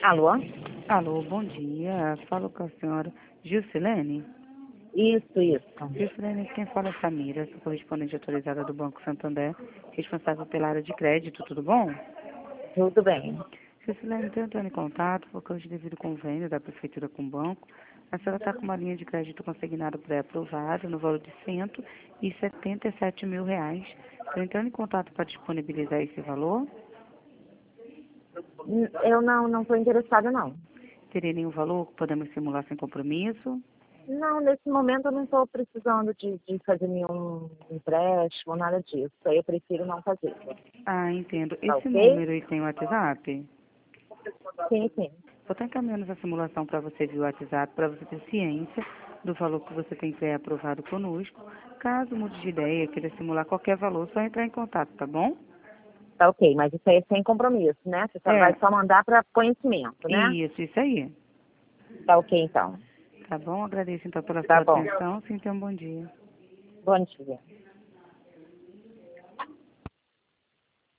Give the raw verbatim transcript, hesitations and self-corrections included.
Alô? Alô, bom dia. Falo com a senhora Gilcilene. Isso, isso. Gilcilene, quem fala é Samira, sou correspondente autorizada do Banco Santander, responsável pela área de crédito, tudo bom? Tudo bem. Gilcilene, estou entrando em contato porque hoje, devido ao convênio da Prefeitura com o banco, a senhora está com uma linha de crédito consignada pré-aprovada no valor de cento e setenta e sete mil reais. Estou entrando em contato para disponibilizar esse valor. N- Eu não não estou interessada, não. Teria nenhum valor que podemos simular sem compromisso? Não, nesse momento eu não estou precisando de, de fazer nenhum empréstimo, nada disso. Aí eu prefiro não fazer. Ah, entendo. Tá Esse ok? número aí tem WhatsApp? Sim, sim. Vou estar encaminhando essa simulação para você via WhatsApp, para você ter ciência do valor que você tem pré-aprovado conosco. Caso mude de ideia, queira simular qualquer valor, só entrar em contato, tá bom? Tá ok, mas isso aí é sem compromisso, né? Você só vai É, só mandar para conhecimento, né? isso, isso aí. Tá ok, então. Tá bom? Agradeço então pela Tá sua bom. atenção. Sim, tenha um bom dia. Bom dia.